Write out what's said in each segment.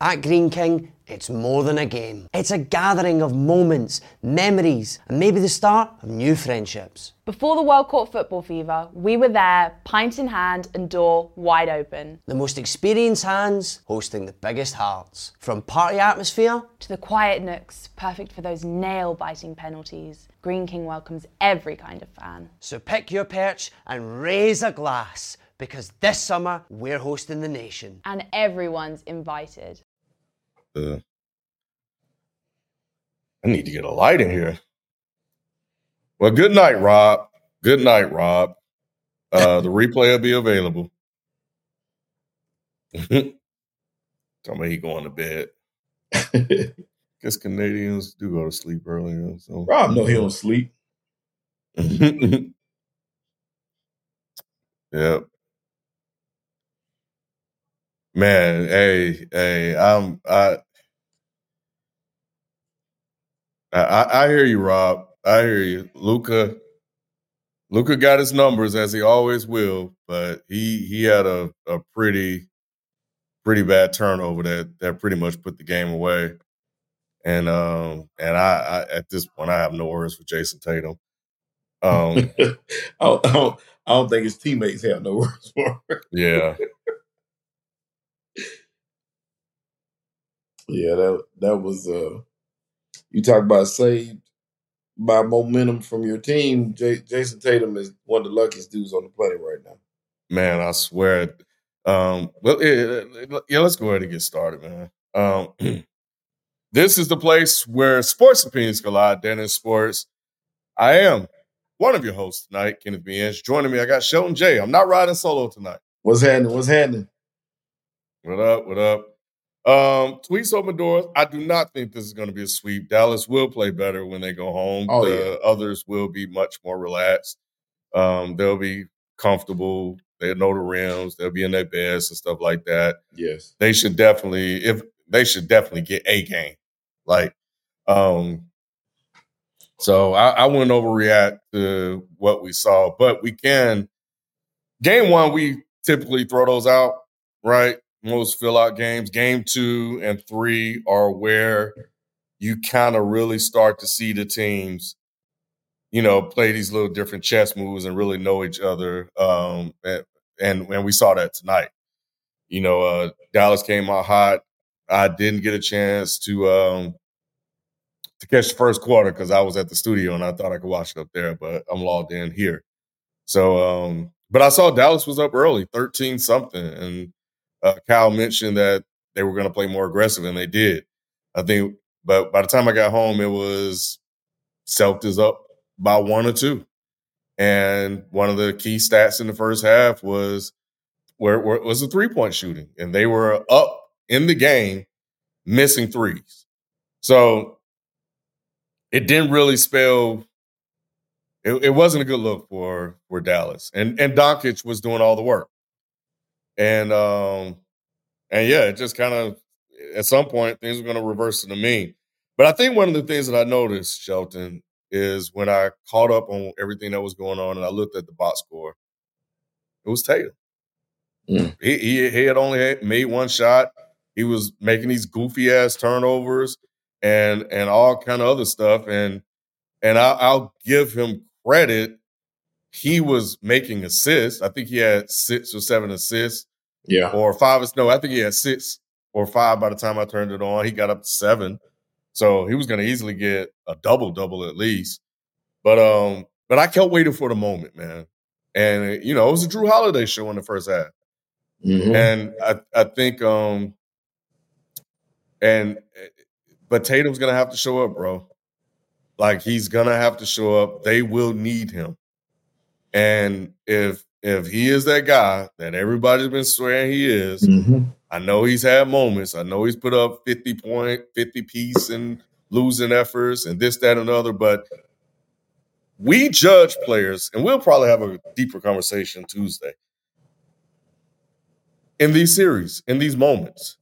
At Green King, it's more than a game. It's a gathering of moments, memories, and maybe the start of new friendships. Before the World Cup football fever, we were there, pint in hand and door wide open. The most experienced hands hosting the biggest hearts. From party atmosphere to the quiet nooks, perfect for those nail-biting penalties. Green King welcomes every kind of fan. So pick your perch and raise a glass, because this summer we're hosting the nation. And everyone's invited. I need to get a light in here. Well, good night, Rob. Good night, Rob. The replay will be available. Talking about he going to bed. Guess Canadians do go to sleep early. So. Rob, no, he don't sleep. Yep. Man, hey, I hear you, Rob. I hear you. Luka got his numbers as he always will, but he had a pretty bad turnover that pretty much put the game away. And I at this point I have no words for Jason Tatum. I don't think his teammates have no words for him. Yeah. Yeah, that was you talk about saved by momentum from your team. Jason Tatum is one of the luckiest dudes on the planet right now. Man, I swear. Let's go ahead and get started, man. This is the place where sports opinions collide. Dennis Sports. I am one of your hosts tonight, Kenneth B. Inch. Joining me, I got Shelton J. I'm not riding solo tonight. What's happening? What up? Tweets open doors. I do not think this is going to be a sweep. Dallas will play better when they go home. Others will be much more relaxed. They'll be comfortable. They'll know the rims. They'll be in their beds and stuff like that. Yes, they should definitely get a game. So I wouldn't overreact to what we saw, but we can. Game one, we typically throw those out, right? Most fill-out games. Game 2 and 3 are where you kind of really start to see the teams, play these little different chess moves and really know each other. And we saw that tonight. Dallas came out hot. I didn't get a chance to catch the first quarter because I was at the studio and I thought I could watch it up there, but I'm logged in here. So, but I saw Dallas was up early, 13-something, and Kyle mentioned that they were going to play more aggressive, and they did. I think, but by the time I got home, it was Celtics up by 1 or 2. And one of the key stats in the first half was the three-point shooting, and they were up in the game, missing threes. So it didn't really spell. It wasn't a good look for Dallas, and Doncic was doing all the work. And yeah, it just kind of, at some point, things were going to reverse to the mean. But I think one of the things that I noticed, Shelton, is when I caught up on everything that was going on and I looked at the box score, it was Tatum. Mm. He had only made one shot. He was making these goofy-ass turnovers and all kind of other stuff. And I'll give him credit. He was making assists. I think he had 6 or 7 assists. Yeah. Or 5. No, I think he had 6 or 5 by the time I turned it on. He got up to 7. So he was going to easily get a double at least. But I kept waiting for the moment, man. And, it was a Drew Holiday show in the first half. Mm-hmm. And I think but Tatum's going to have to show up, bro. Like, he's going to have to show up. They will need him. And if he is that guy that everybody's been swearing he is, mm-hmm. I know he's had moments. I know he's put up 50 piece and losing efforts and this, that, and the other. But we judge players, and we'll probably have a deeper conversation Tuesday, in these series, in these moments.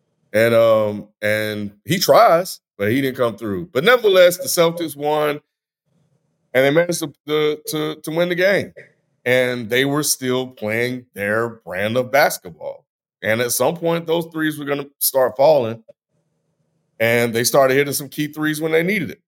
And he tries, but he didn't come through. But nevertheless, the Celtics won, and they managed to win the game. And they were still playing their brand of basketball. And at some point, those threes were going to start falling. And they started hitting some key threes when they needed it.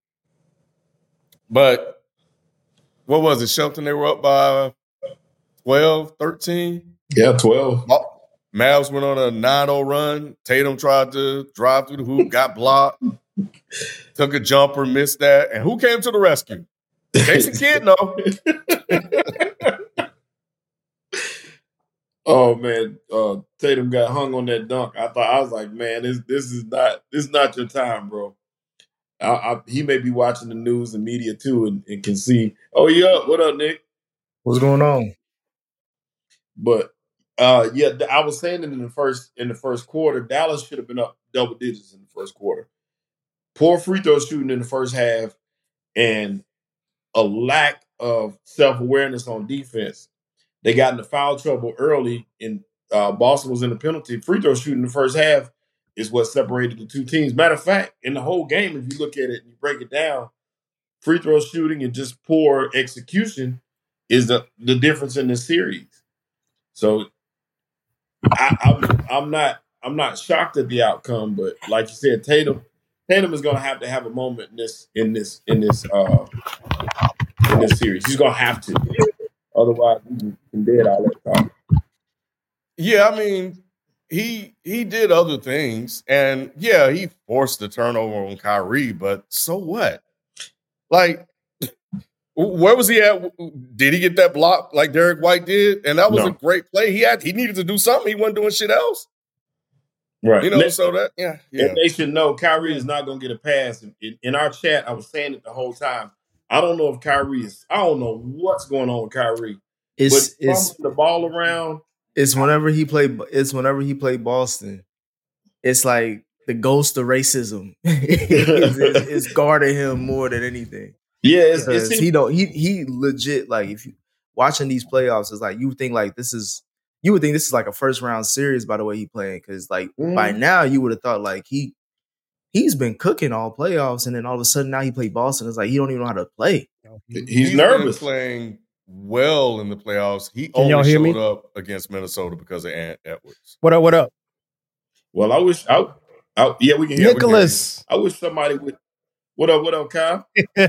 But what was it, Shelton? They were up by 12, 13? Yeah, 12. Mavs went on a 9-0 run. Tatum tried to drive through the hoop, got blocked, took a jumper, missed that. And who came to the rescue? Jason Kidd, no. Oh man, Tatum got hung on that dunk. I was like, man, this is not your time, bro. He may be watching the news and media too, and can see. Oh, yeah, what up, Nick? What's going on? But yeah, I was saying that in the first quarter, Dallas should have been up double digits in the first quarter. Poor free throw shooting in the first half, and a lack of self-awareness on defense. They got into foul trouble early, and Boston was in the penalty. Free throw shooting in the first half is what separated the two teams. Matter of fact, in the whole game, if you look at it and you break it down, free throw shooting and just poor execution is the difference in this series. So I'm not shocked at the outcome, but like you said, Tatum is going to have a moment in this series. He's going to have to. Otherwise, he can dead all that talk. Yeah, I mean, he did other things, and yeah, he forced the turnover on Kyrie, but so what? Like, where was he at? Did he get that block like Derek White did? And that was a great play. He needed to do something. He wasn't doing shit else. Right. You know, so that, yeah. And they should know Kyrie is not going to get a pass. In our chat, I was saying it the whole time. I don't know if I don't know what's going on with Kyrie. It's the ball around. It's whenever he played Boston. It's like the ghost of racism. it's guarding him more than anything. Yeah, he legit, like, if you watching these playoffs, it's like you would think this is like a first round series by the way he playing, because like by now you would have thought like he's been cooking all playoffs, and then all of a sudden now he played Boston. It's like he don't even know how to play. He's nervous. Been playing well in the playoffs. He only showed up against Minnesota because of Ant Edwards. What up? Well, I wish yeah, we can hear Nicholas. I wish somebody would. What up, Kyle?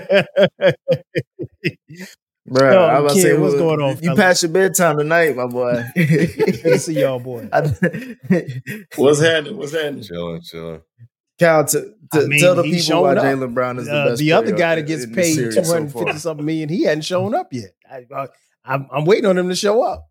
Bro, I was saying, what's going on? You passed your bedtime tonight, my boy. Good to see y'all, boy. What's happening? Chilling. Cal, tell the people why Jaylen Brown is the best. The other guy that gets paid $250 million, he hadn't shown up yet. I'm waiting on him to show up.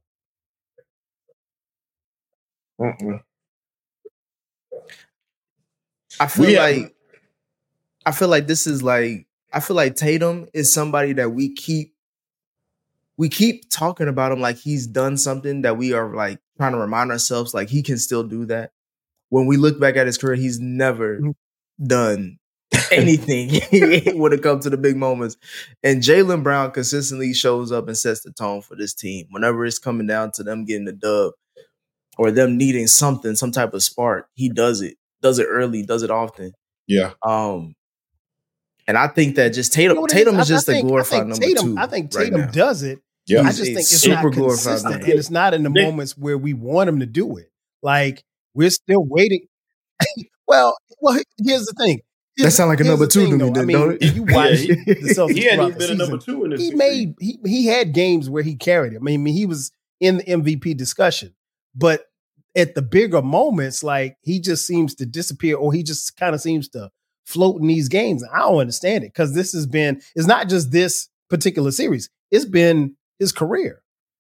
I feel like this is like, I feel like Tatum is somebody that we keep talking about him like he's done something that we are like trying to remind ourselves like he can still do that. When we look back at his career, he's never done anything when it comes to the big moments. And Jaylen Brown consistently shows up and sets the tone for this team. Whenever it's coming down to them getting the dub or them needing something, some type of spark, he does it. Does it early, does it often. Yeah. And I think that just Tatum is just a glorified number two. I think Tatum does it. Yeah. I just think it's super consistent, and it's not in the moments where we want him to do it. Like, we're still waiting. well, here's the thing. That sounds like a number two to me, don't it? If you watch the Celtics, he hadn't even been a number two in this series. He had games where he carried him. I mean, he was in the MVP discussion, but at the bigger moments, like, he just seems to disappear, or he just kind of seems to float in these games. I don't understand it, because it's not just this particular series. It's been his career.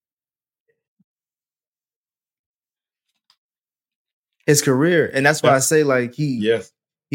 His career. And that's why I say like he's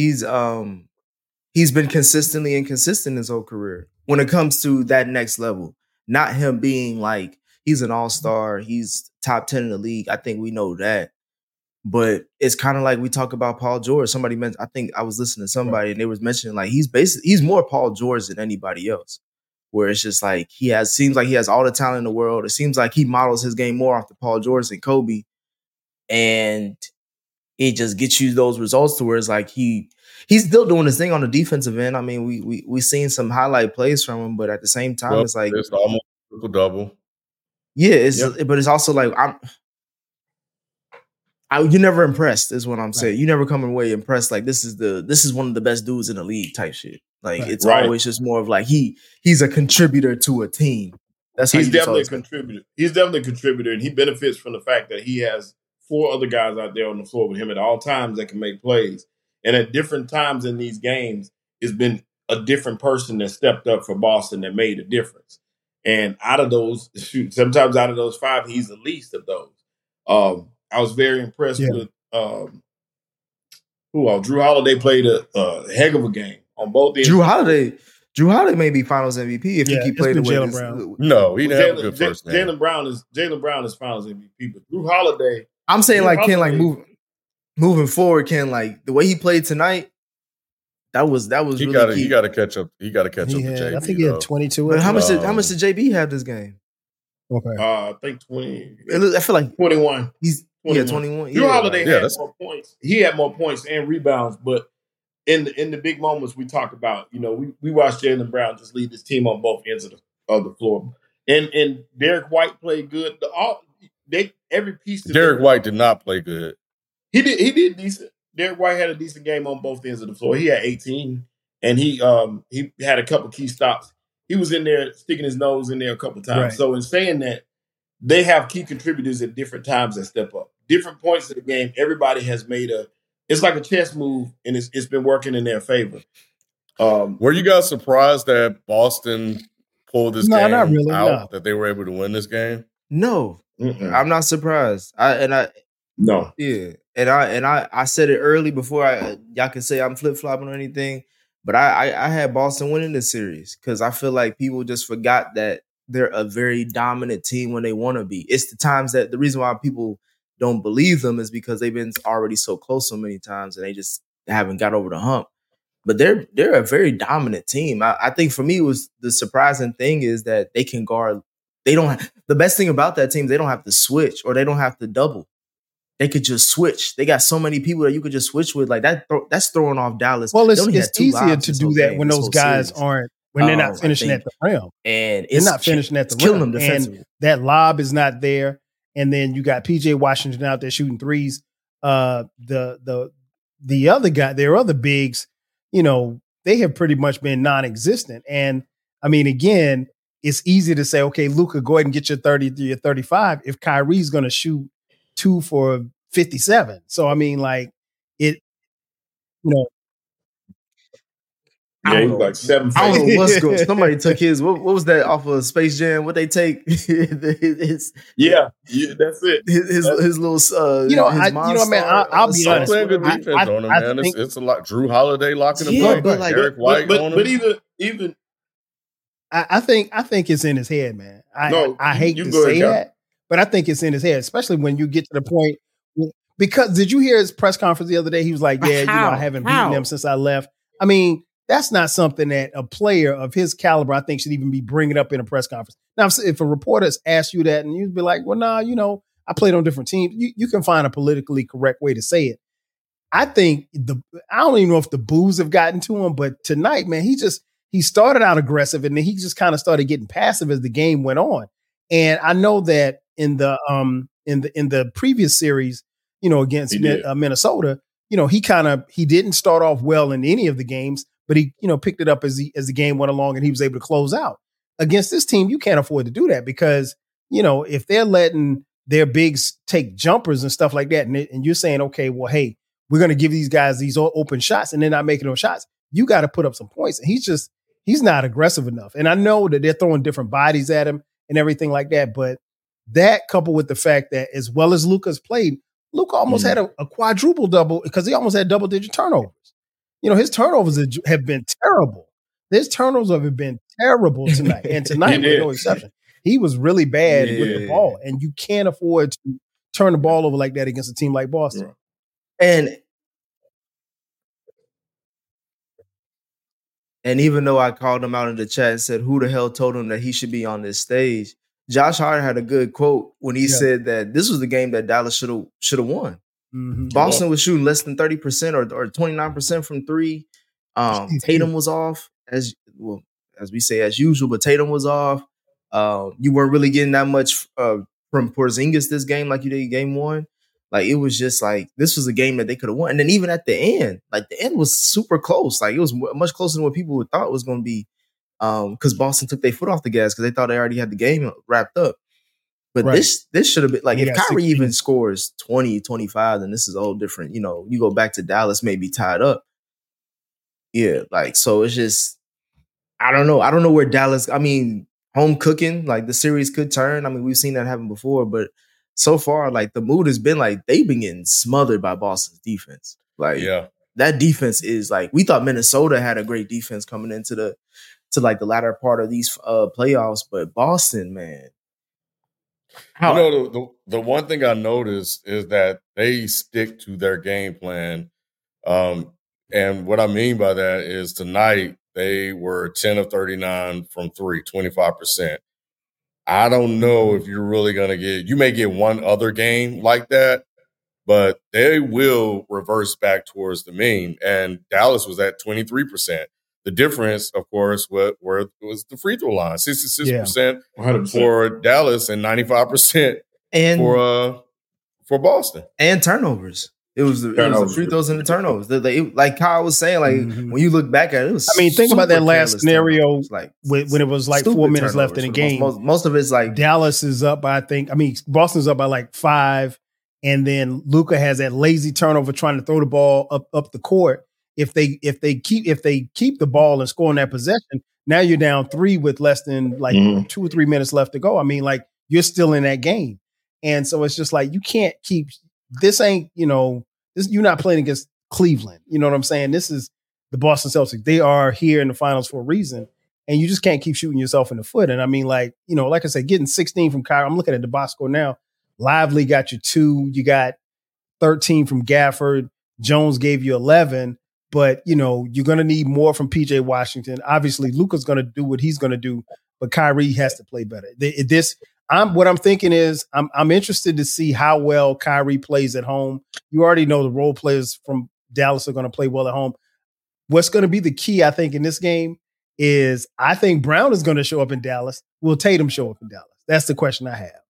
been consistently inconsistent his whole career when it comes to that next level. Not him being like, he's an all-star, he's top 10 in the league. I think we know that. But it's kind of like we talk about Paul George. Somebody mentioned, I think I was listening to somebody and they was mentioning like he's more Paul George than anybody else. Where it's just like seems like he has all the talent in the world. It seems like he models his game more off the Paul George than Kobe. And it just gets you those results to where it's like he's still doing his thing on the defensive end. I mean, we seen some highlight plays from him, but at the same time, it's like it's almost triple double. Yeah, but it's also like you never impressed is what I'm saying. You never come away impressed like this is one of the best dudes in the league type shit. Like it's always just more of like he's a contributor to a team. That's how he's definitely a contributor. He's definitely a contributor, and he benefits from the fact that he has 4 other guys out there on the floor with him at all times that can make plays. And at different times in these games, it's been a different person that stepped up for Boston that made a difference. And out of those, sometimes out of those 5, he's the least of those. I was very impressed with who else? Drew Holiday played a heck of a game on both ends. Drew Holiday may be Finals MVP if he keep playing the way Jaylen Brown. No, he didn't have a good first game. Jaylen Brown is Finals MVP, but Drew Holiday. I'm saying like Ken, like moving forward, Ken, like the way he played tonight. That was he really key. He got to catch up. He got to catch up to JB. I think he had 22. But how much did JB have this game? Okay, I think 20. I feel like 21. He's 21. Drew Holiday had more points. He had more points and rebounds, but in the big moments we talked about, we watched Jaylen Brown just lead this team on both ends of the floor, and Derek White played good. Every piece. Derek White did not play good. He did decent. Derek White had a decent game on both ends of the floor. He had 18, and he had a couple key stops. He was in there sticking his nose in there a couple times. Right. So in saying that, they have key contributors at different times that step up. Different points of the game, everybody has made it's like a chess move, and it's been working in their favor. Were you guys surprised that Boston pulled this game not really, out, that they were able to win this game? No. Mm-mm. I'm not surprised. No. Yeah. And I said it early before y'all can say I'm flip-flopping or anything, but I had Boston winning this series because I feel like people just forgot that they're a very dominant team when they want to be. It's the times that the reason why people don't believe them is because they've been already so close so many times and they just haven't got over the hump. But they're a very dominant team. I think for me, was the surprising thing is that they can guard. The best thing about that team is they don't have to switch or they don't have to double. They could just switch. They got so many people that you could just switch with. Like that, that's throwing off Dallas. Well, it's easier to do that when those guys aren't. When they're not finishing at the rim. And they're not finishing at the rim. Killing them defensively. And that lob is not there. And then you got PJ Washington out there shooting threes. The other guy, their other bigs, they have pretty much been non-existent. And I mean, again, it's easy to say, okay, Luka, go ahead and get your 33 or 35 if Kyrie's going to shoot 2 for 57. So, I mean, like it, Yeah, he's like 7. I don't know what's going. Somebody took his. What was that off of Space Jam? What they take? That's it. His little. I'll be honest. Playing good defense on him, man. It's a lot. Drew Holiday locking him up. But like, Derek White on him. But even. I think it's in his head, man. I hate to say that, but I think it's in his head, especially when you get to the point. Because did you hear his press conference the other day? He was like, "Yeah, I haven't beaten them since I left." I mean, that's not something that a player of his caliber, I think, should even be bringing up in a press conference. Now, if a reporter asks you that and you'd be like, well, nah, I played on different teams, you can find a politically correct way to say it. I think I don't even know if the boos have gotten to him, but tonight, man, he started out aggressive and then he just kind of started getting passive as the game went on. And I know that in the previous series, against Minnesota, he didn't start off well in any of the games, but he, picked it up as the game went along and he was able to close out. Against this team, you can't afford to do that because, if they're letting their bigs take jumpers and stuff like that, and you're saying, okay, well, hey, we're going to give these guys these open shots and they're not making those shots, you got to put up some points. And he's not aggressive enough. And I know that they're throwing different bodies at him and everything like that, but that coupled with the fact that as well as Luka's played, Luka almost had a quadruple double because he almost had double-digit turnovers. His turnovers have been terrible. His turnovers have been terrible tonight. And tonight was no exception. He was really bad with the ball. And you can't afford to turn the ball over like that against a team like Boston. And even though I called him out in the chat and said, who the hell told him that he should be on this stage? Josh Hart had a good quote when he said that this was the game that Dallas should have won. Mm-hmm. Boston was shooting less than 30% or 29% from three. Tatum was off as we say as usual, but Tatum was off. You weren't really getting that much from Porzingis this game like you did game one. Like it was just like this was a game that they could have won. And then even at the end, like the end was super close. Like it was much closer than what people thought it was going to be. Because Boston took their foot off the gas because they thought they already had the game wrapped up. But this should have been like, if Kyrie even scores 20, 25, then this is all different. You know, you go back to Dallas, maybe tied up. Yeah, like, so it's just, I don't know. I don't know where Dallas, I mean, home cooking, like the series could turn. I mean, we've seen that happen before, but so far, like the mood has been like they've been getting smothered by Boston's defense. Like, that defense is like, we thought Minnesota had a great defense coming into the latter part of these playoffs, but Boston, man. You know, the one thing I noticed is that they stick to their game plan. And what I mean by that is tonight they were 10 of 39 from three, 25%. I don't know if you're really going to you may get one other game like that, but they will reverse back towards the mean. And Dallas was at 23%. The difference, of course, was the free throw line, 66% for Dallas and 95% for Boston. And turnovers. It was the free throws and the turnovers. Like Kyle was saying, like when you look back at it, it was. I mean, think about that last scenario, like when it was like 4 minutes left in the game. Most of it's like Dallas is up by, Boston's up by like 5, and then Luka has that lazy turnover trying to throw the ball up the court. If they keep the ball and score on that possession, now you're down 3 with less than 2 or 3 minutes left to go. I mean, like you're still in that game, and so it's just like you can't keep. This ain't you're not playing against Cleveland. You know what I'm saying? This is the Boston Celtics. They are here in the finals for a reason, and you just can't keep shooting yourself in the foot. And I mean, like I said, getting 16 from Kyrie. I'm looking at the box score now. Lively got you 2. You got 13 from Gafford. Jones gave you 11. But, you're going to need more from PJ Washington. Obviously, Luka's going to do what he's going to do, but Kyrie has to play better. What I'm thinking is I'm interested to see how well Kyrie plays at home. You already know the role players from Dallas are going to play well at home. What's going to be the key, I think, in this game is I think Brown is going to show up in Dallas. Will Tatum show up in Dallas? That's the question I have.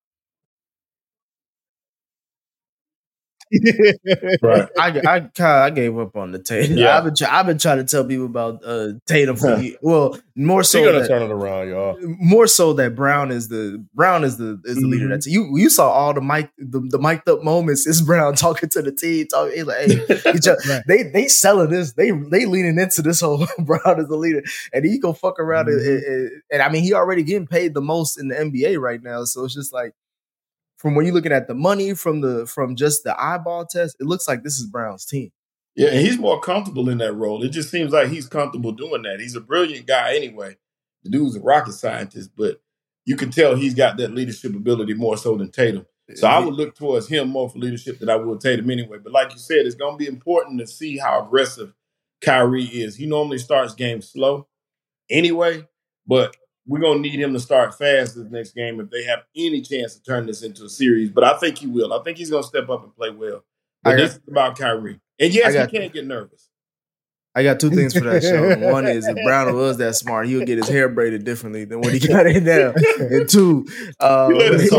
Right. I gave up on the Tatum. Yeah. I've been trying to tell people about Tatum for more so you're gonna turn it around, y'all. More so that Brown is the leader. That's you saw all the mic'd up moments. It's Brown talking to the team, talking like, hey, they selling this, they leaning into this whole Brown is the leader, and he go fuck around and I mean he already getting paid the most in the NBA right now, so it's just like. From when you're looking at the money from just the eyeball test, it looks like this is Brown's team. Yeah, and he's more comfortable in that role. It just seems like he's comfortable doing that. He's a brilliant guy anyway. The dude's a rocket scientist, but you can tell he's got that leadership ability more so than Tatum. So I would look towards him more for leadership than I would Tatum anyway. But like you said, it's going to be important to see how aggressive Kyrie is. He normally starts games slow anyway, but we're going to need him to start fast this next game if they have any chance to turn this into a series. But I think he will. I think he's going to step up and play well. But this is about Kyrie. And yes, he can't get nervous. I got 2 things for that show. One is if Brown was that smart, he would get his hair braided differently than what he got it now. And 2, I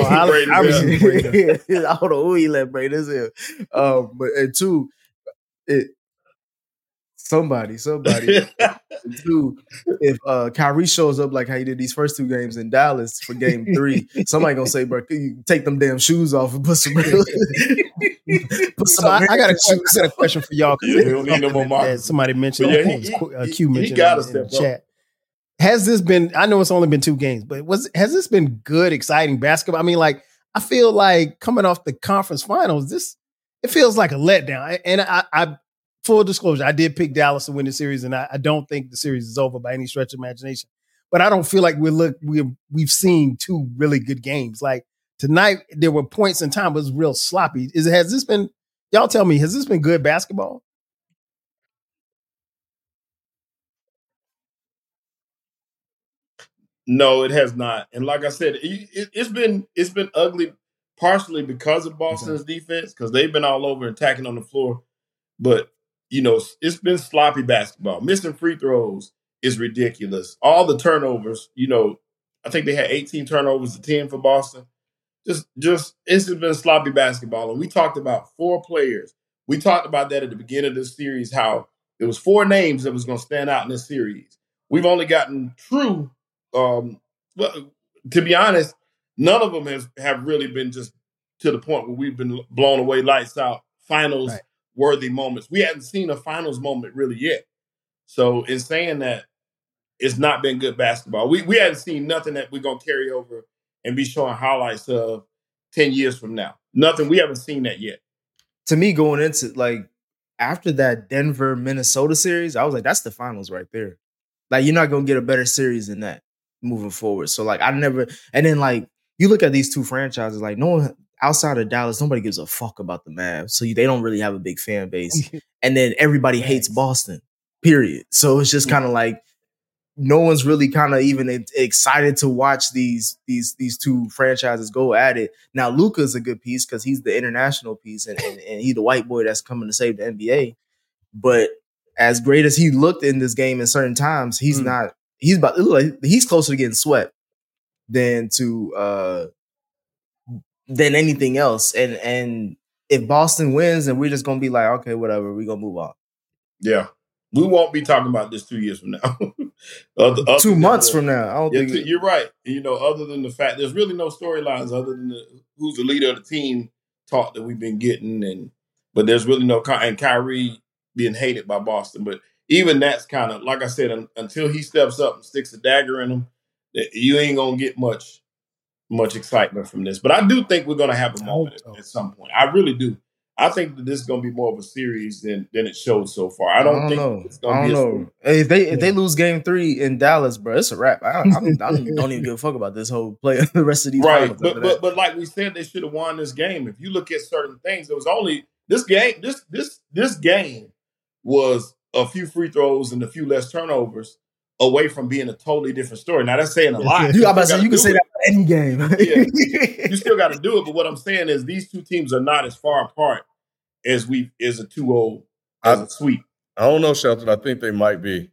don't know who he let braid his hair. And 2, Somebody. And 2, if Kyrie shows up like how he did these first 2 games in Dallas for game 3, somebody gonna say, bro, you take them damn shoes off and put some I got a question for y'all. Somebody mentioned, Q mentioned in the chat. Has this been, I know it's only been 2 games, but has this been good, exciting basketball? I mean, like, I feel like coming off the conference finals, it feels like a letdown. And I full disclosure, I did pick Dallas to win the series, and I don't think the series is over by any stretch of imagination. But I don't feel like we've seen 2 really good games. Like tonight, there were points in time, but it was real sloppy. Has this been? Y'all tell me, has this been good basketball? No, it has not. And like I said, it's been ugly, partially because of Boston's defense, because they've been all over attacking on the floor. But it's been sloppy basketball. Missing free throws is ridiculous. All the turnovers, I think they had 18 turnovers to 10 for Boston. it's just been sloppy basketball. And we talked about 4 players. We talked about that at the beginning of this series, how it was 4 names that was going to stand out in this series. We've only gotten true, well, to be honest, none of them have really been just to the point where we've been blown away, lights out, finals worthy moments. We haven't seen a finals moment really yet. So in saying that, it's not been good basketball. We haven't seen nothing that we're going to carry over and be showing highlights of 10 years from now. Nothing. We haven't seen that yet. To me, going into like after that Denver Minnesota series, I was like, that's the finals right there. Like, you're not gonna get a better series than that moving forward. So like, and then like you look at these two franchises, like no one outside of Dallas, nobody gives a fuck about the Mavs, so they don't really have a big fan base. And then everybody hates Boston. Period. So it's just kind of like no one's really kind of even excited to watch these two franchises go at it. Now, Luka's a good piece because he's the international piece and he's the white boy that's coming to save the NBA. But as great as he looked in this game in certain times, he's not. He's closer to getting swept than anything else. And if Boston wins, then we're just gonna be like, okay, whatever, we're gonna move on. Yeah. We won't be talking about this 2 years from now. 2 months from now. I don't think you're right. Other than the fact there's really no storylines other than who's the leader of the team talk that we've been getting, but there's really no and Kyrie being hated by Boston. But even that's kind of like I said, until he steps up and sticks a dagger in him, you ain't gonna get much excitement from this. But I do think we're gonna have a moment at some point. I really do. I think that this is going to be more of a series than it showed so far. I don't think it's going to be. I don't know. If they lose Game 3 in Dallas, bro, it's a wrap. I don't even give a fuck about this whole play. The rest of these right, but like we said, they should have won this game. If you look at certain things, it was only this game. This game was a few free throws and a few less turnovers away from being a totally different story. Now that's saying a lot. You can say that for any game. Yeah. You still got to do it. But what I'm saying is these two teams are not as far apart as a 2-0 as a sweep. I don't know, Shelton. I think they might be.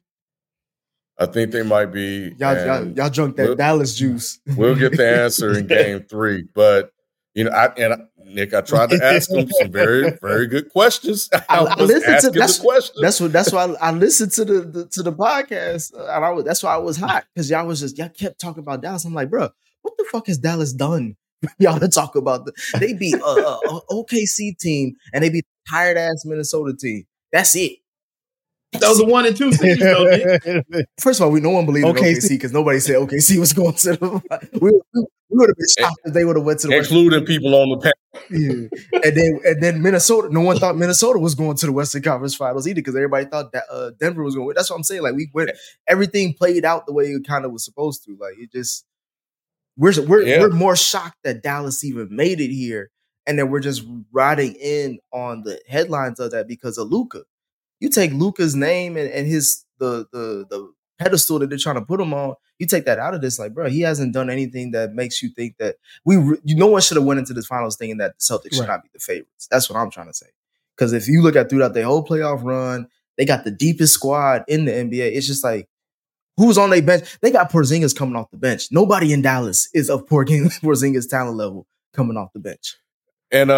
Y'all drunk that Dallas juice. We'll get the answer in Game 3. But Nick, I tried to ask him some very, very good questions. I listened to the questions. That's why I listened to the podcast, and that's why I was hot because y'all kept talking about Dallas. I'm like, bro, what the fuck has Dallas done? Y'all to talk about they beat a OKC team and they beat a tired ass Minnesota team. That's it. That was a 1 and 2 series, though, Nick. First of all, no one believed in OKC because nobody said OKC was going to the. We would have been shocked if they would have went to the including people on the panel. Yeah. And then Minnesota. No one thought Minnesota was going to the Western Conference Finals either because everybody thought that Denver was going. That's what I'm saying. Like we went, everything played out the way it kind of was supposed to. Like it just. We're more shocked that Dallas even made it here, and then we're just riding in on the headlines of that because of Luka. You take Luka's name and his the pedestal that they're trying to put him on. You take that out of this, like, bro, he hasn't done anything that makes you think that no one should have went into this finals thinking that the Celtics should not be the favorites. That's what I'm trying to say. Because if you look at throughout their whole playoff run, they got the deepest squad in the NBA. It's just like. Who's on their bench? They got Porzingis coming off the bench. Nobody in Dallas is of Porzingis' talent level coming off the bench. And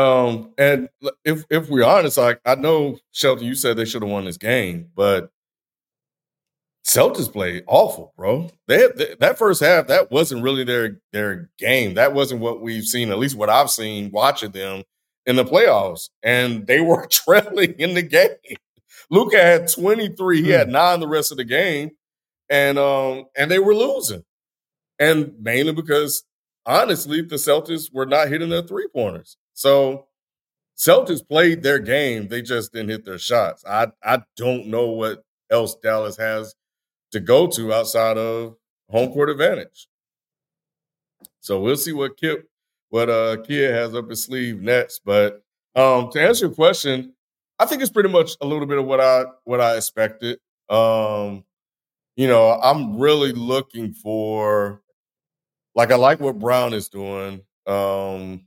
if we're honest, I know, Shelton, you said they should have won this game, but Celtics played awful, bro. That first half, that wasn't really their game. That wasn't what we've seen, at least what I've seen watching them in the playoffs. And they were trailing in the game. Luka had 23. He had 9 the rest of the game. And they were losing. And mainly because, honestly, the Celtics were not hitting their three-pointers. So Celtics played their game. They just didn't hit their shots. I don't know what else Dallas has to go to outside of home court advantage. So we'll see what Kid has up his sleeve next. But to answer your question, I think it's pretty much a little bit of what I expected. I'm really looking for, like, I like what Brown is doing. At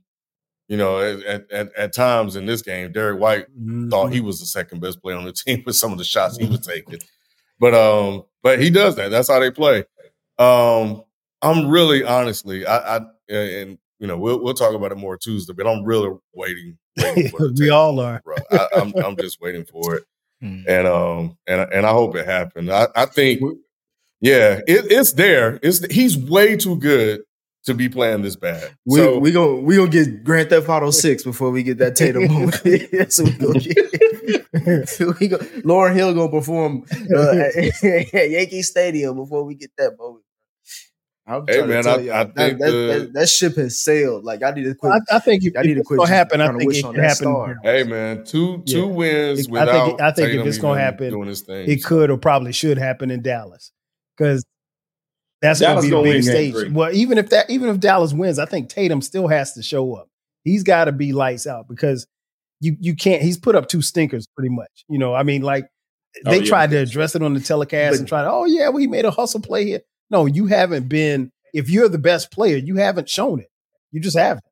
times in this game, Derek White thought he was the second best player on the team with some of the shots he was taking. But he does that. That's how they play. I'm really, honestly, and we'll talk about it more Tuesday, but I'm really waiting for the We all are. bro. I'm just waiting for it. And I hope it happens. I think, it's there. He's way too good to be playing this bad. We gonna get Grand Theft Auto 6 before we get that Tatum moment. That's what we gonna get. Lauryn Hill gonna perform at Yankee Stadium before we get that moment. I'm trying to tell y'all, that ship has sailed. Like, I need to quit. I think if it's going to happen, I think it can happen. Hey, man, two wins without I think Tatum if it's going to happen, doing his thing, it could or probably should happen in Dallas, because that's going to be the big stage. Well, even if Dallas wins, I think Tatum still has to show up. He's got to be lights out, because you can't. He's put up 2 stinkers pretty much. I mean, like, they tried to address it on the telecast and try to, he made a hustle play here. No, you haven't been. If you're the best player, you haven't shown it. You just haven't.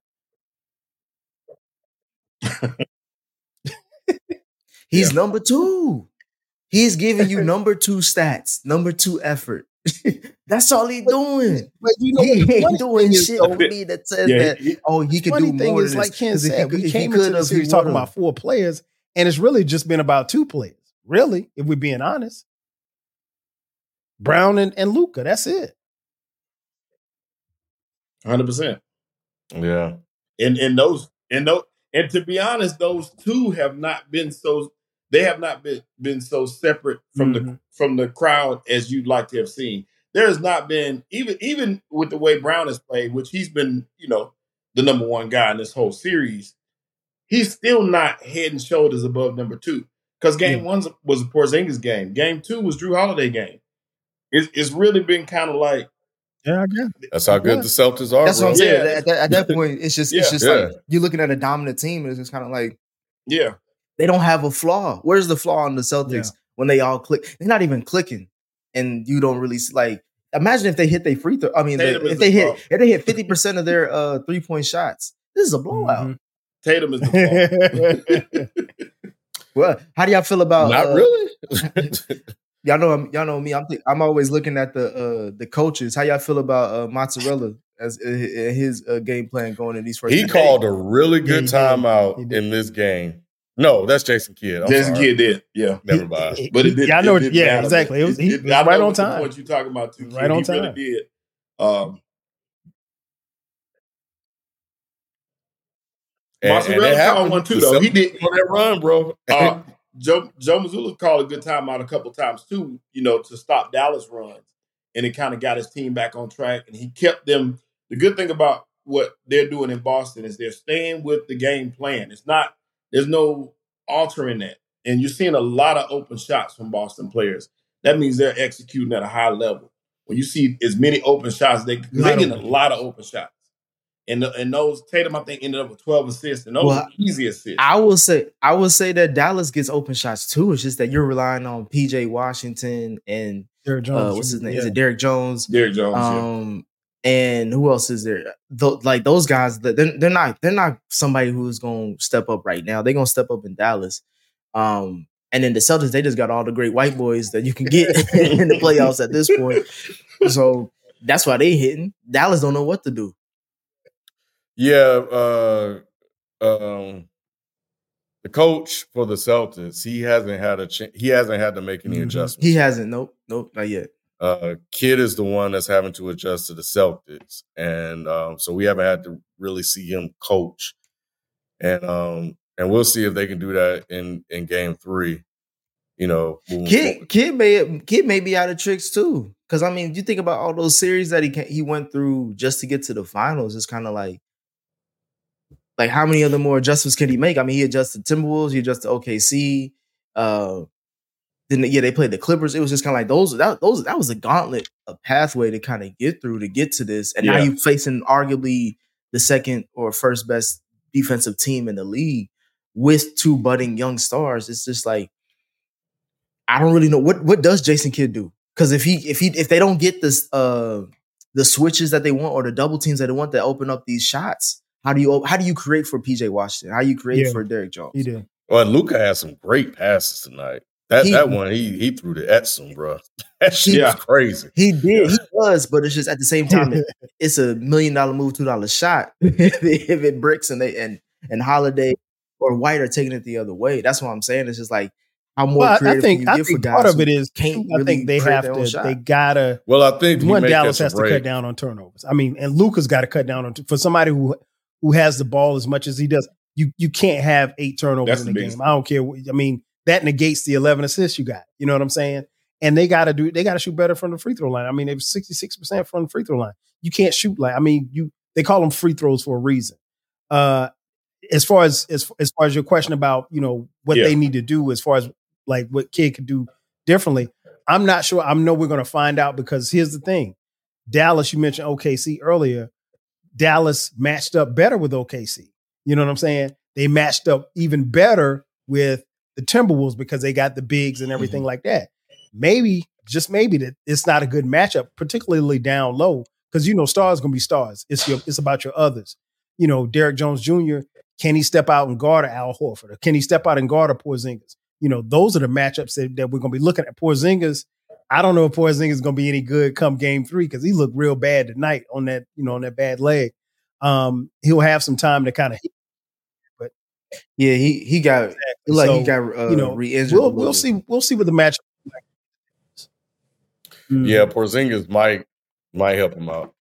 He's number 2. He's giving you number 2 stats, number 2 effort. That's all he's doing. But he ain't doing shit on me that says that. He could do more. Is, like Ken said, we came into the series talking about 4 players, and it's really just been about 2 players. Really, if we're being honest. Brown and Luka, that's it. 100%. Yeah. And to be honest, those 2 have not been so separate from the crowd as you'd like to have seen. There has not been, even with the way Brown has played, which he's been, the number 1 guy in this whole series, he's still not head and shoulders above number 2. Because game 1 was a Porzingis game. Game 2 was Drew Holiday game. It's really been kind of like, I guess that's how good the Celtics are. That's bro. what I'm saying. At that point, it's just like you're looking at a dominant team, and it's just kind of like, they don't have a flaw. Where's the flaw in the Celtics when they all click? They're not even clicking, and you don't really like. Imagine if they hit their free throw. I mean, if they hit 50% of their 3-point shots, this is a blowout. Mm-hmm. Tatum is the flaw. Well, how do y'all feel about? Not really. Y'all know me. I'm always looking at the coaches. How y'all feel about Mozzarella as his game plan going in these first? He called a really good timeout in this game. No, that's Jason Kidd. Jason Kidd did, Never mind. But it did. I know. Exactly. It was right on time. What you talking about? Too, right on time. Really did. Mozzarella called one too, though. He did on that run, bro. Joe Mazzulla called a good timeout a couple times too, to stop Dallas runs, and it kind of got his team back on track, and he kept them. The good thing about what they're doing in Boston is they're staying with the game plan. There's no altering that, and you're seeing a lot of open shots from Boston players. That means they're executing at a high level. When you see as many open shots, they're getting a lot of open shots. And those Tatum, I think, ended up with 12 assists, and those were easy assists. I will say that Dallas gets open shots too. It's just that you're relying on PJ Washington and Derrick Jones. What's his name? Is it Derrick Jones? Derrick Jones. And who else is there? Like those guys, they're not somebody who's going to step up right now. They're going to step up in Dallas. And then the Celtics, they just got all the great white boys that you can get in the playoffs at this point. So that's why they hitting. Dallas don't know what to do. Yeah, the coach for the Celtics, he hasn't had to make any adjustments. He hasn't. Nope, not yet. Kidd is the one that's having to adjust to the Celtics, and so we haven't had to really see him coach, and we'll see if they can do that in Game 3. Kidd may be out of tricks too, because I mean, you think about all those series that he went through just to get to the finals. It's kind of like how many other more adjustments can he make? I mean, he adjusted Timberwolves, he adjusted OKC. Then they played the Clippers. It was just kind of like that was a gauntlet, a pathway to kind of get through to get to this. And now you're facing arguably the second or first best defensive team in the league with 2 budding young stars. It's just like, I don't really know what does Jason Kidd do? Because if they don't get this the switches that they want or the double teams that they want that open up these shots, how do you create for PJ Washington? How do you create for Derrick Jones? He did. Well, Luka had some great passes tonight. That one, he threw the Etsum, bro. That shit was crazy. He did. He was, but it's just at the same time, it's a $1 million move, $2 shot. If it bricks and Holiday or White are taking it the other way, that's what I'm saying. It's just like how more creative can you get for guys. Part of it is can't I think they have to. They gotta. Well, I think Dallas has to cut down on turnovers. I mean, and Luka's got to cut down on for somebody who has the ball as much as he does. You can't have 8 turnovers in the game. I don't care. I mean, that negates the 11 assists you got. You know what I'm saying? And they got to shoot better from the free throw line. I mean, it was 66% from the free throw line. You can't shoot they call them free throws for a reason. As far as your question about, what they need to do as far as like what Kidd could do differently, I'm not sure. I know we're going to find out because here's the thing. Dallas, you mentioned OKC earlier. Dallas matched up better with OKC. You know what I'm saying? They matched up even better with the Timberwolves because they got the bigs and everything like that. Maybe, just maybe, that it's not a good matchup, particularly down low, because stars going to be stars. It's about your others. Derrick Jones Jr., can he step out and guard Al Horford? Or can he step out and guard Porzingis? Those are the matchups that we're going to be looking at. Porzingis, I don't know if Porzingis is going to be any good come game 3 because he looked real bad tonight on that, on that bad leg. He'll have some time to kind of hit. But yeah, he got he got re-injured. We'll see what the matchup is like. Yeah, Porzingis might help him out.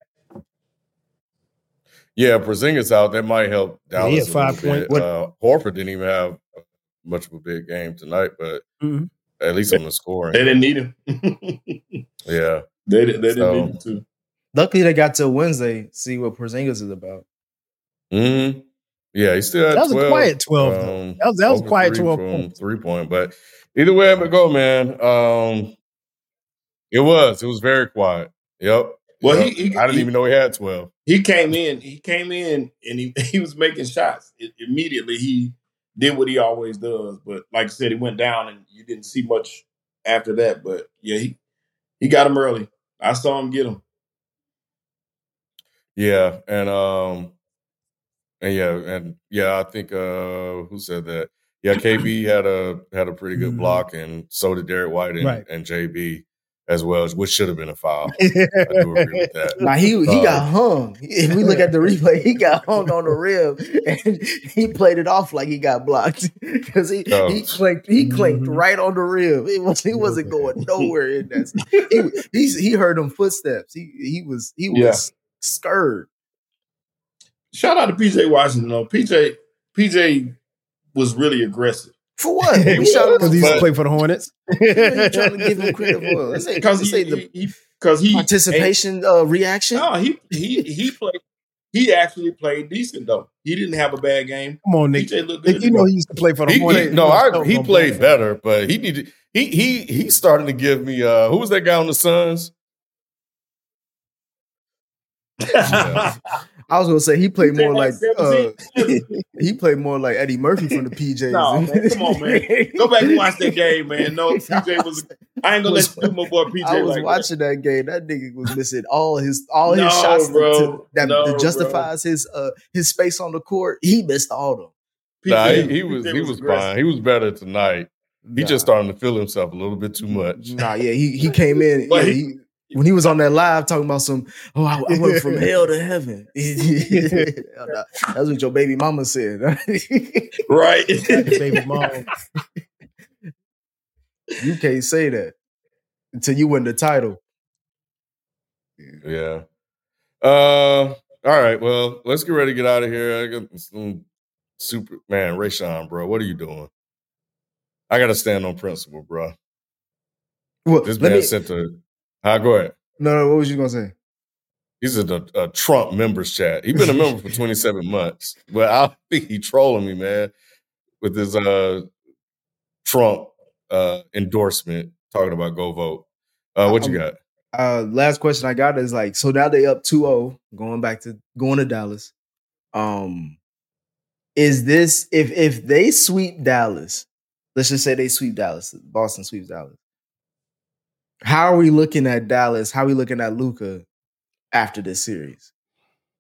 Yeah, Porzingis out, that might help Dallas. He had 5 points. Horford didn't even have much of a big game tonight, but at least on the scoring. They didn't need him. Yeah. They didn't need him too. Luckily, they got till Wednesday, see what Porzingis is about. Mm-hmm. Yeah, he still had 12. That was a quiet 12. That was quiet 12 from 3-point. But either way it go, man. It was very quiet. Yep. Well, I didn't even know he had 12. He came in and he was making shots. Immediately he did what he always does. But like I said, he went down and you didn't see much after that. But yeah, he got him early. I saw him get him. Yeah, I think who said that? Yeah, KB had a pretty good block, and so did Derek White and JB as well, which should have been a foul. I do agree with that. Now he got hung. If we look at the replay, he got hung on the rib, and he played it off like he got blocked because he clanked right on the rib. He wasn't going nowhere in that. He heard them footsteps. He was scared. Shout out to PJ Washington though. PJ was really aggressive. For what? Because he used to play for the Hornets. You're trying to give him credit for because he participation reaction. No, he played. He actually played decent though. He didn't have a bad game. Come on, Nick. PJ looked good. He used to play for the Hornets. He played better, but he needed. He's starting to give me. Who was that guy on the Suns? Yeah. I was gonna say he played more like he played more like Eddie Murphy from the PJs. No, man, come on, man. Go back and watch that game, man. No, PJ was. I ain't gonna let you do my boy PJ. I was watching that game. That nigga was missing all his shots that justifies his space on the court. He missed all of them. Nah, he was fine. He was better tonight. He just starting to feel himself a little bit too much. Nah, yeah, he came in. When he was on that live talking about I went from hell to heaven. That's what your baby mama said. Right. Baby mama. You can't say that until you win the title. Yeah. All right. Well, let's get ready to get out of here. I got some man, Rayshawn, bro. What are you doing? I got to stand on principle, bro. Well, this man sent to... go ahead. No, what was you going to say? He's in a Trump members chat. He's been a member for 27 months. But I think he trolling me, man, with his Trump endorsement talking about go vote. What you got? Last question I got is so now they up 2-0, going to Dallas. Is this if they sweep Dallas, let's just say they sweep Dallas, Boston sweeps Dallas. How are we looking at Dallas? How are we looking at Luka after this series?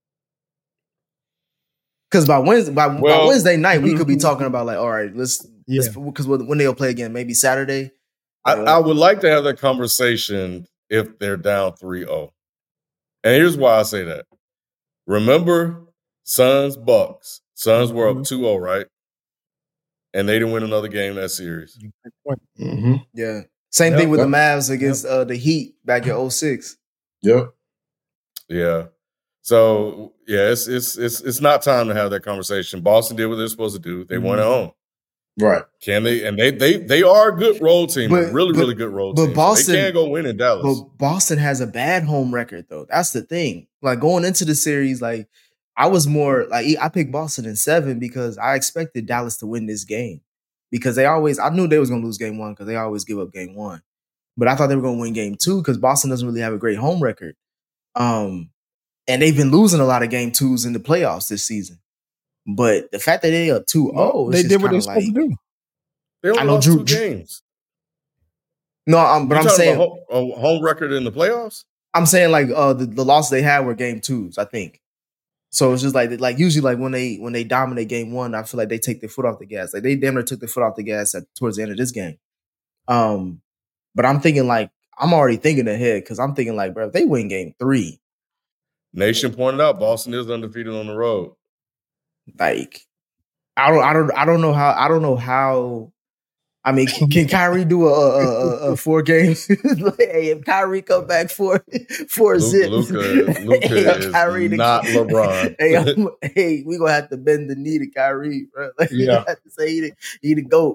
Because by Wednesday night, we could be talking about all right, let's Yeah. Because when they'll play again, maybe Saturday. I would like to have that conversation if they're down 3-0. And here's why I say that. Remember Suns Bucks. Suns were up 2-0, right? And they didn't win another game that series. Mm-hmm. Yeah. Same thing with the Mavs against the Heat back in 06. Yep. Yeah. So yeah, it's not time to have that conversation. Boston did what they're supposed to do. They won at home. Right. Can they? And they are a good road team, really good road team. But Boston, they can't go win in Dallas. But Boston has a bad home record, though. That's the thing. Like going into the series, like I was more like I picked Boston in 7 because I expected Dallas to win this game because I knew they was gonna lose game 1 because they always give up game 1, but I thought they were gonna win game 2 because Boston doesn't really have a great home record, and they've been losing a lot of game 2s in the playoffs this season. But the fact that they up 2-0, they did what they're supposed to do. They only lost 2 games. No, but I'm saying a home record in the playoffs. I'm saying like the losses they had were game 2s, I think. So it's just like usually like when they dominate game 1, I feel like they take their foot off the gas. Like they damn near took their foot off the gas towards the end of this game. But I'm thinking like I'm already thinking ahead because I'm thinking like, bro, if they win game 3. Nation pointed out Boston is undefeated on the road. Like I don't know how. I mean, can Kyrie do a 4 games? Hey, if Kyrie come back for zip, Luka is Kyrie not LeBron. Hey, we gonna have to bend the knee to Kyrie, bro. Like, we have to say he the GOAT.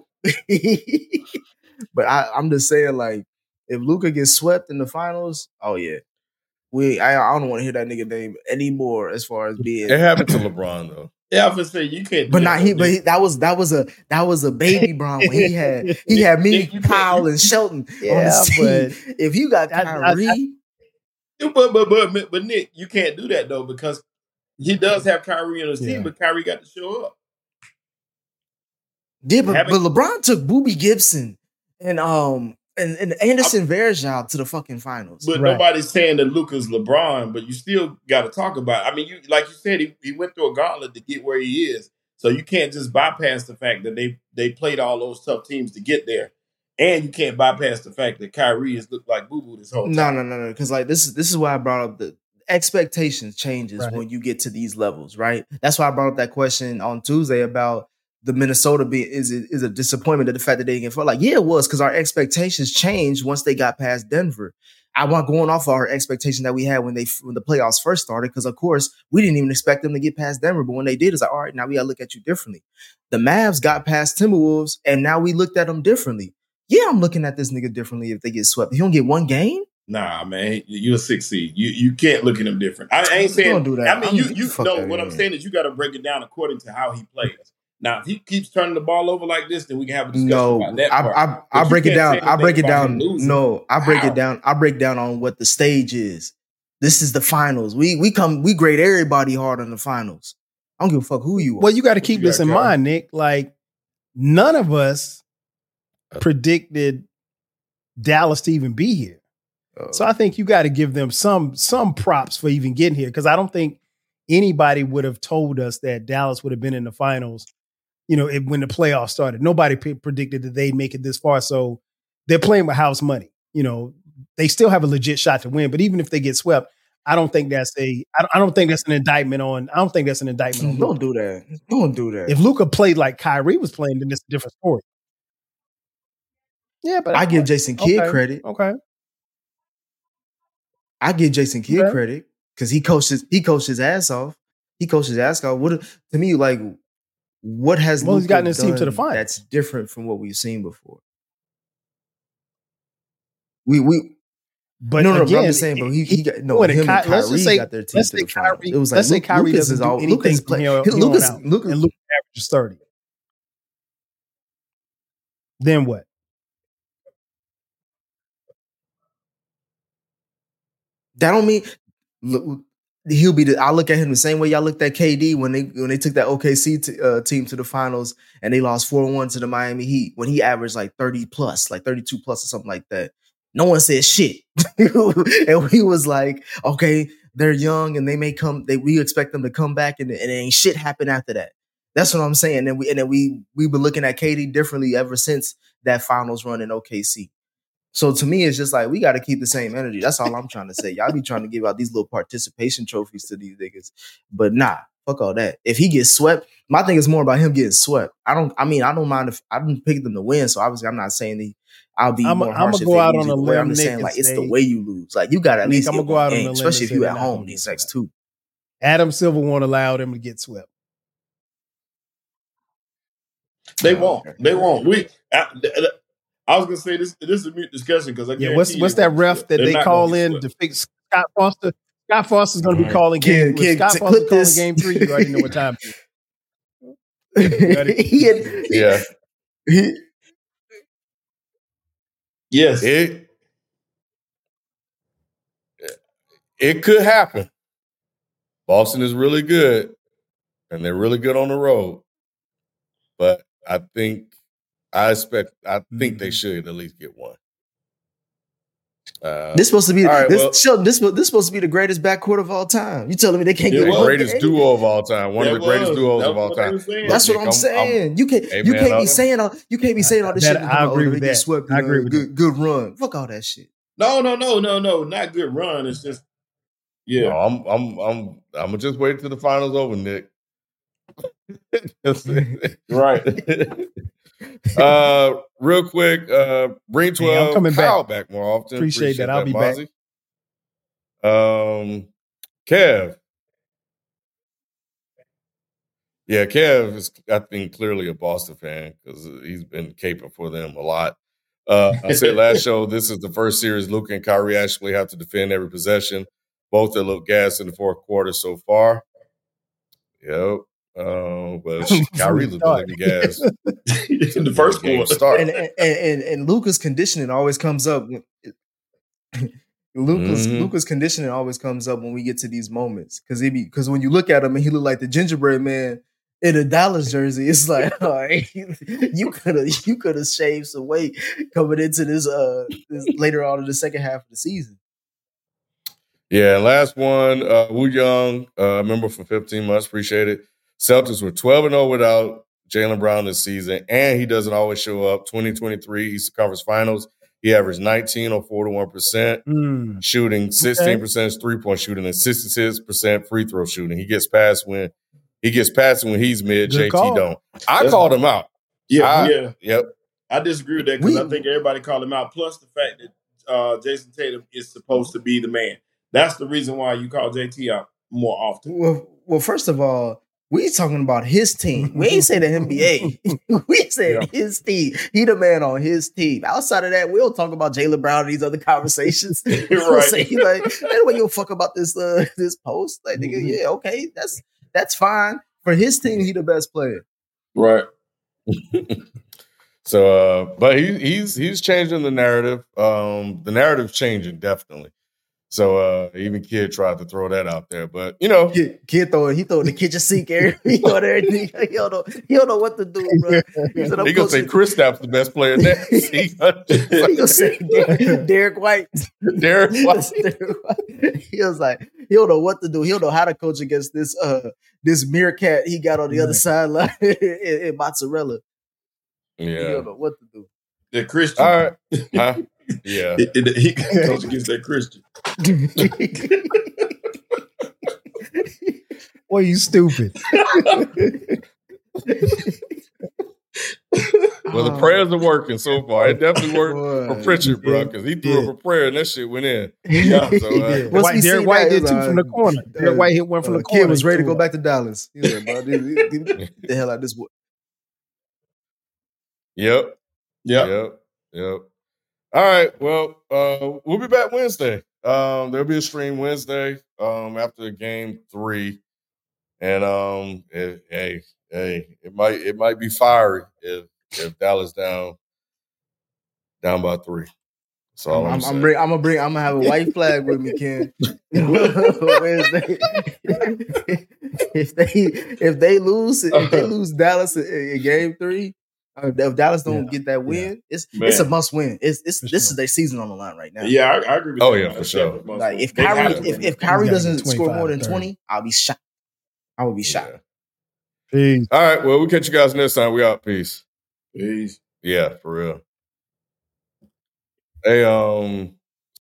But I'm just saying, like, if Luka gets swept in the finals, oh yeah, I don't want to hear that nigga name anymore. As far as being, it happened to LeBron though. Yeah, I was gonna say you can't. But not he. But that was a baby Bron when he had me, Kyle, and Shelton. Yeah, but if you got Kyrie, but Nick, you can't do that though because he does have Kyrie on his team, but Kyrie got to show up. Yeah, but LeBron took Boobie Gibson and Anderson Varejao to the fucking finals. But nobody's saying that Luka's LeBron, but you still got to talk about it. I mean, like you said, he went through a gauntlet to get where he is. So you can't just bypass the fact that they played all those tough teams to get there. And you can't bypass the fact that Kyrie has looked like boo-boo this whole time. No. Because like this is why I brought up the expectations changes when you get to these levels, right? That's why I brought up that question on Tuesday about the Minnesota is a disappointment at the fact that they didn't get far. Like, yeah, it was because our expectations changed once they got past Denver. I want going off of our expectation that we had when the playoffs first started, because of course we didn't even expect them to get past Denver, but when they did, it's like, all right, now we gotta look at you differently. The Mavs got past Timberwolves, and now we looked at them differently. Yeah, I'm looking at this nigga differently if they get swept. If you don't get one game. Nah, man, you're a 6 seed. You can't look at him different. I ain't saying don't do that. I mean, you know what I'm saying is you got to break it down according to how he plays. Now, if he keeps turning the ball over like this, then we can have a discussion about that part. I break it down. I break it down. No, I break it down. I break down on what the stage is. This is the finals. We grade everybody hard on the finals. I don't give a fuck who you are. Well, you got to keep this in mind, Nick. Like, none of us predicted Dallas to even be here. So I think you got to give them some props for even getting here, because I don't think anybody would have told us that Dallas would have been in the finals, when the playoffs started. Nobody predicted that they'd make it this far. So they're playing with house money. They still have a legit shot to win. But even if they get swept, I don't think that's an indictment on. I don't think that's an indictment on. Don't do that. Don't do that. If Luka played like Kyrie was playing, then it's a different story. Yeah, but I give Jason Kidd credit. Okay. I give Jason Kidd credit because he coached his ass off. He coached his ass off. To me, like, what has Luka he's gotten his team to the finals? That's different from what we've seen before. But I'm just saying, bro. He got him and Kyrie got their team to the finals. It was like let's say Kyrie doesn't do anything from here on out, and Luka averages 30. Then what? That don't mean he'll be. I look at him the same way y'all looked at KD when they took that OKC team to the finals and they lost 4-1 to the Miami Heat when he averaged like 30 plus, like 32 plus or something like that. No one said shit, and he was like, "Okay, they're young and they may come. We expect them to come back, and ain't shit happen after that." That's what I'm saying. And we've been looking at KD differently ever since that finals run in OKC. So to me, it's just like we got to keep the same energy. That's all I'm trying to say. Y'all be trying to give out these little participation trophies to these niggas, but nah, fuck all that. If he gets swept, my thing is more about him getting swept. I don't mind if I didn't pick them to win. So obviously, I'm not saying I'll be more harsh if they lose the way. I'm just saying like it's the way you lose. Like you got to at least get one game, especially if you at home these next two. Adam Silver won't allow them to get swept. They won't. They won't. I was gonna say this is a mute discussion because what's that ref that they call in to fix Scott Foster? Scott Foster's gonna be calling game. Scott Foster calling game 3. You already know what time it is. Yeah. Yes. It could happen. Boston is really good, and they're really good on the road. But I think they should at least get one. This supposed to be Sheldon, this supposed to be the greatest backcourt of all time. You telling me they can't get the one? Greatest duo of all time. One of the greatest duos of all time. That's what I'm saying. You can't be saying all this shit. I agree with that. Swept I agree with good run. Fuck all that shit. No, not good run. It's just No, I'm just wait till the finals over, Nick. Right. Real quick, bring 12 coming Kyle back more often. Appreciate that. I'll be back. Kev. Yeah, Kev is, I think, clearly a Boston fan because he's been caping for them a lot. I said last show, this is the first series Luka and Kyrie actually have to defend every possession. Both have looked gas in the fourth quarter so far. Yep. But Kyrie looked like gas in the first quarter. Start. And Luka's conditioning always comes up. Luka's conditioning always comes up when we get to these moments because when you look at him and he look like the gingerbread man in a Dallas jersey, it's like, all right, you could have shaved some weight coming into this later on in the second half of the season. Yeah, last one, Woo Young, member for 15 months, appreciate it. Celtics were 12-0 without Jaylen Brown this season, and he doesn't always show up. 2023 Eastern Conference Finals, he averaged 19 on 41%, shooting 16% three-point shooting, and 66% free throw shooting. He gets past when he's mid. Good JT call. don't. I called him out. Yeah. Yep. I disagree with that because I think everybody called him out. Plus the fact that Jason Tatum is supposed to be the man. That's the reason why you call JT out more often. Well, first of all, we talking about his team. We ain't say the NBA. We said his team. He the man on his team. Outside of that, we'll talk about Jaylen Brown and these other conversations. We'll say like, anyway, you'll fuck about this post. Like, nigga, yeah, okay, that's fine. For his team, he the best player. Right. So, but he's changing the narrative. The narrative's changing definitely. So even Kid tried to throw that out there, but you know, Kid throw the kitchen sink area. He throw everything. He don't know what to do, bro. He gonna say Kristaps the best player there. He gonna say Derek White. Derek White. He was like, he don't know what to do. He don't know how to coach against this meerkat he got on the other sideline in mozzarella. Yeah, he don't know what to do. The Christian. All right. Huh? Yeah. He can coach against that Christian. Boy, you stupid. Well, the prayers are working so far. It definitely worked for Pritchard, bro, because he threw up a prayer and that shit went in. Yeah. So, Derek White did too from the corner. Derek White hit one from the corner. Kid was ready to go back to Dallas. He was like, bro, get the hell out of this boy. Yep. All right. Well, we'll be back Wednesday. There'll be a stream Wednesday after game 3, and it might be fiery if Dallas down by 3. So I'm gonna have a white flag with me, Ken. Wednesday. if they lose Dallas in game 3. If Dallas don't get that win, it's a must win. This is their season on the line right now. Yeah, I agree with that. Oh yeah, for sure. Like if Kyrie doesn't score more than 20, I'll be shocked. I would be shocked. Peace. All right. Well, we'll catch you guys next time. We out. Peace. Peace. Yeah, for real. Hey,